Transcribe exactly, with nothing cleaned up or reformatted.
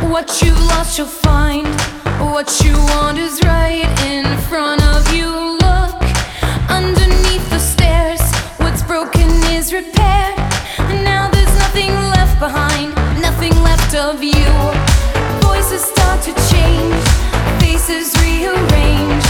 What you lost you'll find. What you want is right in front of you. Look underneath the stairs. What's broken is repaired. And now there's nothing left behind, nothing left of you. Voices start to change, faces rearrange.